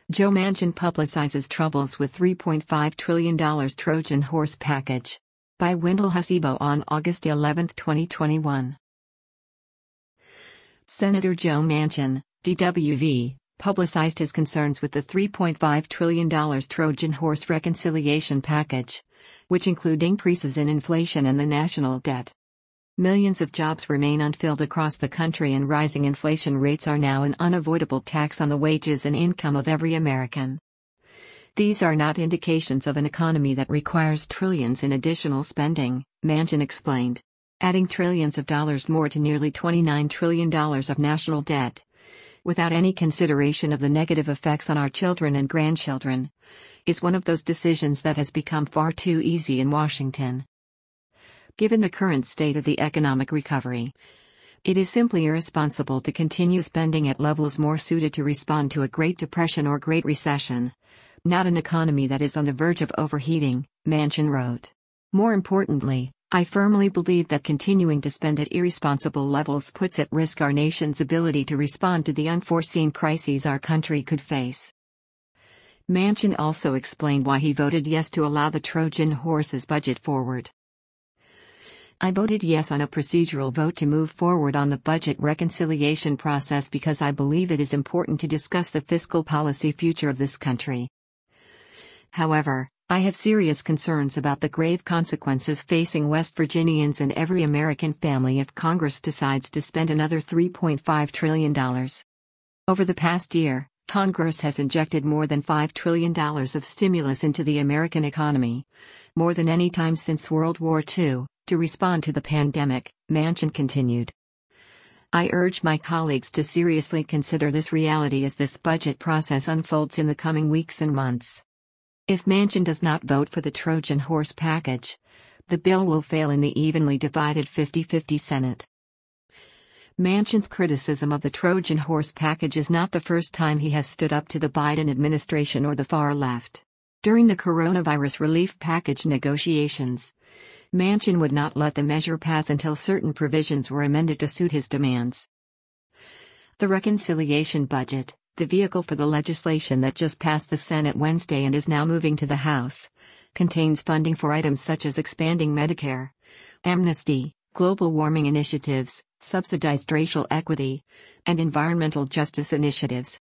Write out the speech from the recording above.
Joe Manchin publicizes troubles with $3.5 trillion Trojan horse package. By Wendell Hasibo on August 11, 2021. Senator Joe Manchin, DWV, publicized his concerns with the $3.5 trillion Trojan horse reconciliation package, which include increases in inflation and the national debt. Millions of jobs remain unfilled across the country, and rising inflation rates are now an unavoidable tax on the wages and income of every American. These are not indications of an economy that requires trillions in additional spending, Manchin explained. Adding trillions of dollars more to nearly $29 trillion of national debt, without any consideration of the negative effects on our children and grandchildren, is one of those decisions that has become far too easy in Washington. Given the current state of the economic recovery, it is simply irresponsible to continue spending at levels more suited to respond to a Great Depression or Great Recession, not an economy that is on the verge of overheating, Manchin wrote. More importantly, I firmly believe that continuing to spend at irresponsible levels puts at risk our nation's ability to respond to the unforeseen crises our country could face. Manchin also explained why he voted yes to allow the Trojan horse's budget forward. I voted yes on a procedural vote to move forward on the budget reconciliation process because I believe it is important to discuss the fiscal policy future of this country. However, I have serious concerns about the grave consequences facing West Virginians and every American family if Congress decides to spend another $3.5 trillion. Over the past year, Congress has injected more than $5 trillion of stimulus into the American economy, more than any time since World War II. To respond to the pandemic, Manchin continued. I urge my colleagues to seriously consider this reality as this budget process unfolds in the coming weeks and months. If Manchin does not vote for the Trojan horse package, the bill will fail in the evenly divided 50-50 Senate. Manchin's criticism of the Trojan horse package is not the first time he has stood up to the Biden administration or the far left. During the coronavirus relief package negotiations, Manchin would not let the measure pass until certain provisions were amended to suit his demands. The reconciliation budget, the vehicle for the legislation that just passed the Senate Wednesday and is now moving to the House, contains funding for items such as expanding Medicare, amnesty, global warming initiatives, subsidized racial equity, and environmental justice initiatives.